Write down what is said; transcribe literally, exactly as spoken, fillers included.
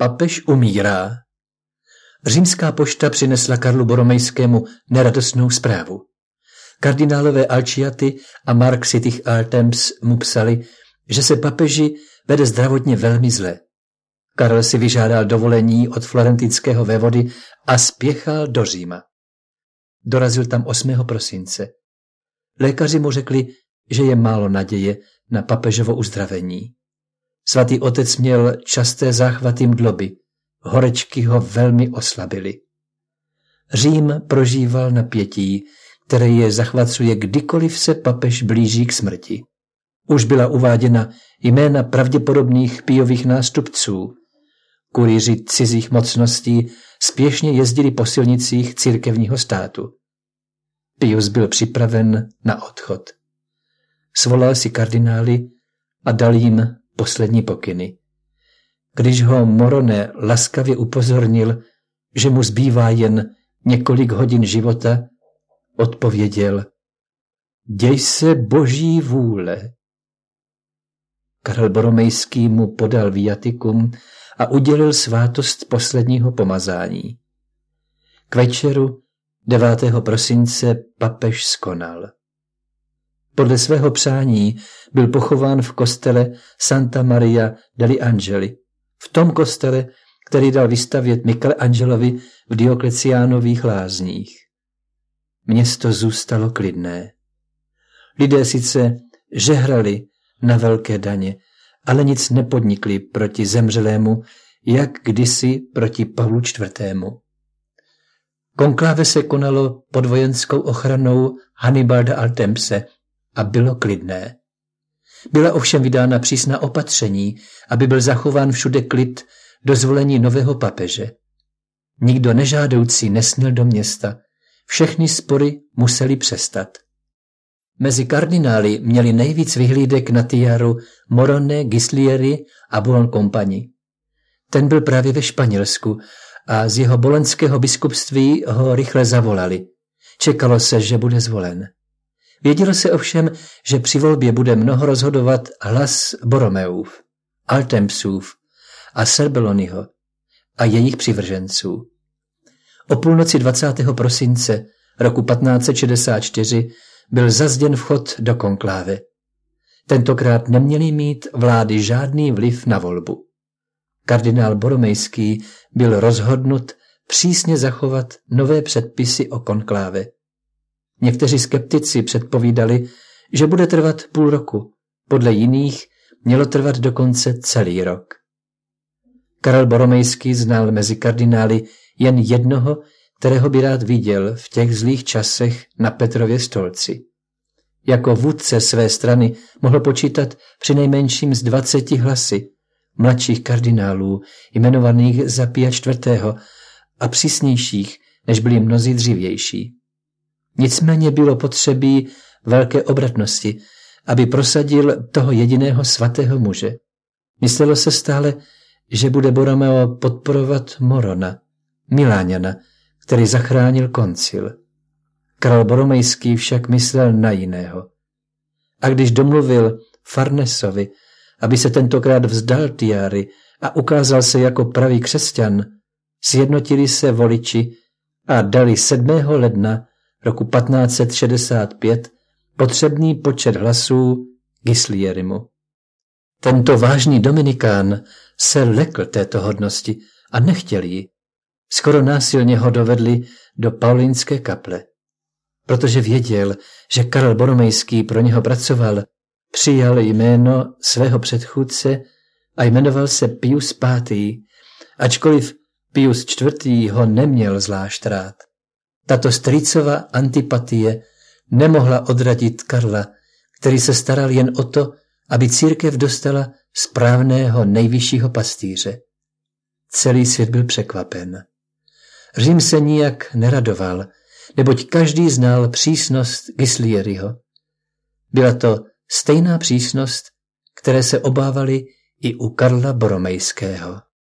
Papež umírá. Římská pošta přinesla Karlu Boromejskému neradostnou zprávu. Kardinálové Alciati a Marxitich Altemps mu psali, že se papeži vede zdravotně velmi zle. Karel si vyžádal dovolení od florentinského vévody a spěchal do Říma. Dorazil tam osmého prosince. Lékaři mu řekli, že je málo naděje na papežovo uzdravení. Svatý otec měl časté záchvaty mdloby, horečky ho velmi oslabily. Řím prožíval napětí, které je zachvacuje, kdykoliv se papež blíží k smrti. Už byla uváděna jména pravděpodobných Piových nástupců. Kurýři cizích mocností spěšně jezdili po silnicích církevního státu. Pius byl připraven na odchod. Svolal si kardinály a dal jim poslední pokyny. Když ho Morone laskavě upozornil, že mu zbývá jen několik hodin života, odpověděl: děj se boží vůle. Karel Boromejský mu podal viatikum a udělil svátost posledního pomazání. K večeru devátého prosince papež skonal. Podle svého přání byl pochován v kostele Santa Maria degli Angeli, v tom kostele, který dal vystavět Michelangelovi v Diokleciánových lázních. Město zůstalo klidné. Lidé sice žehrali na velké daně, ale nic nepodnikli proti zemřelému, jak kdysi proti Pavlu čtvrtému. Konkláve se konalo pod vojenskou ochranou Hannibalda Altempse a bylo klidné. Byla ovšem vydána přísná opatření, aby byl zachován všude klid do zvolení nového papeže. Nikdo nežádoucí nesměl do města, všechny spory museli přestat. Mezi kardinály měli nejvíc vyhlídek na tiaru Morone, Gislieri a Buoncompagni. Ten byl právě ve Španělsku a z jeho bolenského biskupství ho rychle zavolali. Čekalo se, že bude zvolen. Vědělo se ovšem, že při volbě bude mnoho rozhodovat hlas Boromeův, Altempsův a Serbelloniho a jejich přivrženců. O půlnoci dvacátého prosince roku patnáct set šedesát čtyři byl zazděn vchod do konkláve. Tentokrát neměli mít vlády žádný vliv na volbu. Kardinál Boromejský byl rozhodnut přísně zachovat nové předpisy o konkláve. Někteří skeptici předpovídali, že bude trvat půl roku, podle jiných mělo trvat dokonce celý rok. Karel Boromejský znal mezi kardinály jen jednoho, kterého by rád viděl v těch zlých časech na Petrově stolci. Jako vůdce své strany mohl počítat přinejmenším z dvaceti hlasy mladších kardinálů, jmenovaných za Pia čtvrtého a přísnějších, než byli mnozí dřívější. Nicméně bylo potřebí velké obratnosti, aby prosadil toho jediného svatého muže. Myslelo se stále, že bude Borromeo podporovat Morona, Miláňana, který zachránil koncil. Karel Boromejský však myslel na jiného. A když domluvil Farnesovi, aby se tentokrát vzdal tiary a ukázal se jako pravý křesťan, sjednotili se voliči a dali sedmého ledna roku patnáct set šedesát pět potřebný počet hlasů Gislierimu. Tento vážný dominikán se lekl této hodnosti a nechtěl ji. Skoro násilně ho dovedli do Paulínské kaple. Protože věděl, že Karel Boromejský pro něho pracoval, přijal jméno svého předchůdce a jmenoval se Pius pátý, ačkoliv Pius čtvrtý ho neměl zvlášť rád. Tato strýcova antipatie nemohla odradit Karla, který se staral jen o to, aby církev dostala správného nejvyššího pastýře. Celý svět byl překvapen. Řím se nijak neradoval, neboť každý znal přísnost Gislieriho. Byla to stejná přísnost, které se obávali i u Karla Boromejského.